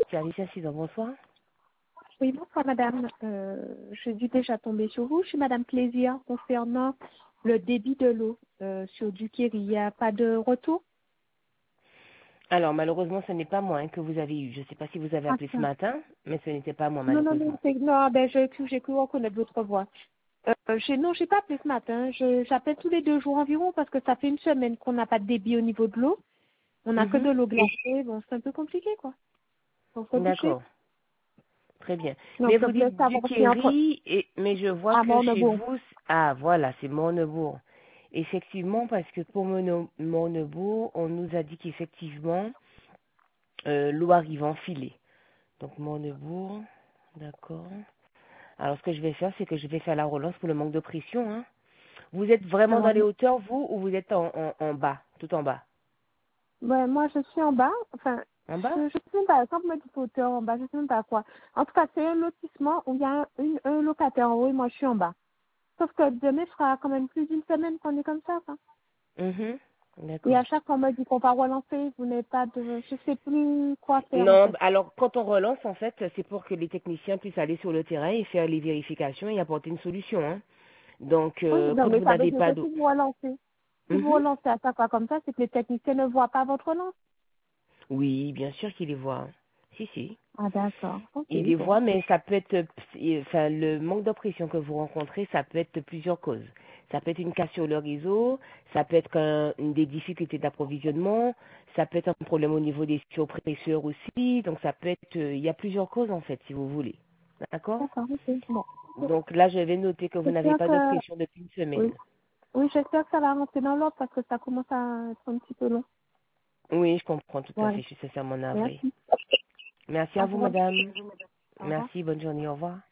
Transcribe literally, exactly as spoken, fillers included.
service incident, bonsoir. Oui, bonsoir madame. Euh, je suis déjà tombée sur vous. Je suis madame Plaisir concernant le débit de l'eau euh, sur Duquéry. Il n'y a pas de retour? Alors, malheureusement, ce n'est pas moi hein, que vous avez eu. Je ne sais pas si vous avez Ah, appelé ce ça. matin, mais ce n'était pas moi, Non, non, non, malheureusement. c'est- non, ben, j'ai cru, j'ai cru reconnaître votre voix. Euh, j'ai, non, j'ai pas appelé ce matin. Je, j'appelle tous les deux jours environ parce que ça fait une semaine qu'on n'a pas de débit au niveau de l'eau. On n'a que de Mhm. l'eau glacée. Bon, c'est un peu compliqué, quoi. Faut se toucher. D'accord, très bien. Donc, Mais je vous voulais dites savoir si entre, Duquéry, et... mais je vois à que mon chez bon. vous... c- Ah, voilà, c'est Mornebourg. Effectivement, parce que pour Mono- Mornebourg, on nous a dit qu'effectivement, euh, l'eau arrive en filet. Donc, Mornebourg, d'accord. Alors, ce que je vais faire, c'est que je vais faire la relance pour le manque de pression. Hein. Vous êtes vraiment dans les hauteurs, vous, ou vous êtes en, en, en bas, tout en bas? Ouais, moi, je suis en bas. Enfin, En bas? je, je sais même pas. Quand vous me dites hauteur en bas, je sais même pas quoi. En tout cas, c'est un lotissement où il y a un, une- un locataire en haut et moi, je suis en bas. Sauf que demain fera quand même plus d'une semaine qu'on est comme ça, quoi. Mhm. Et D'accord. à chaque fois, on me dit qu'on va relancer. Vous n'avez pas de... Je sais plus quoi faire, en Non, fait. alors quand on relance, en fait, c'est pour que les techniciens puissent aller sur le terrain et faire les vérifications et apporter une solution. Hein. Donc, Oui, euh, non, quand mais vous ça veut n'avez dire pas que d'eau... si vous relancez, si vous Mhm. relancez à chaque fois comme ça, c'est que les techniciens ne voient pas votre relance. Oui, bien sûr qu'il les voit. Hein. Si, si. Ah, d'accord. Ok, Il les bon. voit, mais ça peut être, euh, enfin, le manque d'oppression que vous rencontrez, ça peut être plusieurs causes. Ça peut être une casse sur le réseau, ça peut être un- des difficultés d'approvisionnement, ça peut être un problème au niveau des surpresseurs aussi, donc ça peut être, euh, il y a plusieurs causes en fait, si vous voulez. D'accord? D'accord, ok. Bon. Donc là, je vais noter que vous n'avez J'espère pas que... d'oppression depuis une semaine. Oui. Oui, j'espère que ça va rentrer dans l'ordre parce que ça commence à être un petit peu long. Oui, je comprends tout à Voilà. fait, je suis sincèrement navrée. Merci. Merci à Au vous, revoir. madame. Au revoir. Merci, bonne journée, au revoir.